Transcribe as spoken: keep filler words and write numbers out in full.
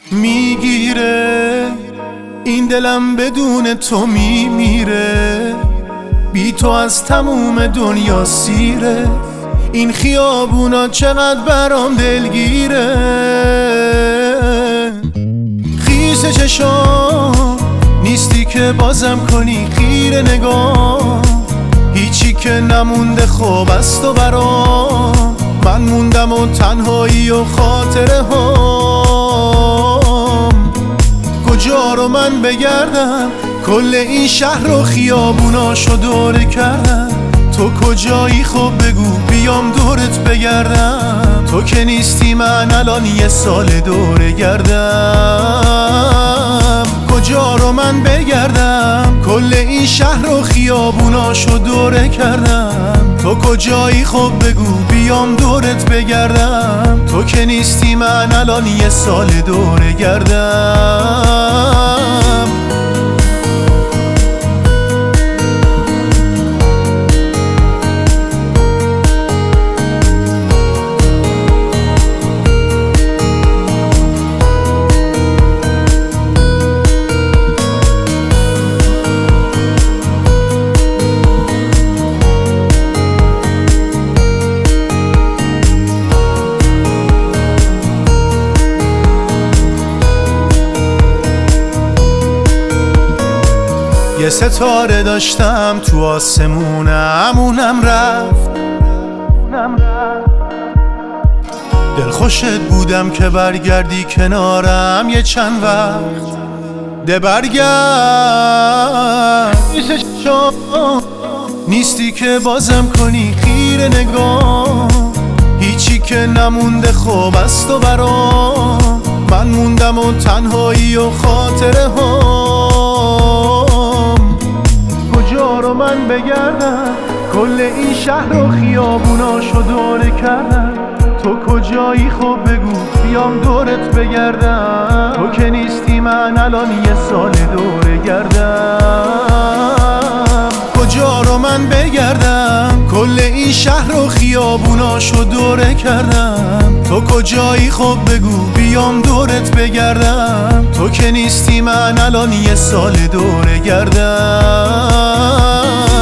میگیره این دلم بدون تو میمیره، بی تو از تموم دنیا سیره. این خیابونا چقدر برام دلگیره، خیس چشام نیستی که بازم کنی خیره نگاه. هیچی که نمونده خوب است و برام، من موندم و تنهایی و خاطره هام. کجا رو من بگردم؟ کل این شهر و خیابوناشو دوره کردم. تو کجایی خب بگو بیام دورت بگردم. تو که نیستی من الان یه سال دوره گردم. کجا رو من بگردم؟ کل این شهر و خیابوناشو دوره کردم. تو کجایی خب بگو بیام دورت بگردم. تو که نیستی من الان یه سال دوره گردم. یه ستاره داشتم تو آسمونم، اونم رفت. دلخوشت بودم که برگردی کنارم یه چند وقت. ده برگرد نیستی که بازم کنی خیره نگاه. هیچی که نمونده خوب است و برام، من موندم و تنهایی و خاطره هام. کجا رو من بگردم؟ کل این شهر و خیابوناشو دوره کردم. تو کجایی خب بگو بیام دورت بگردم. تو که نیستی من الان یه سال دوره گردم. کجا رو من بگردم؟ کل این شهر و خیابوناشو دوره کردم. تو کجایی خب بگو بیام دورت بگردم. تو که نیستی من الان یه سال دوره گردم.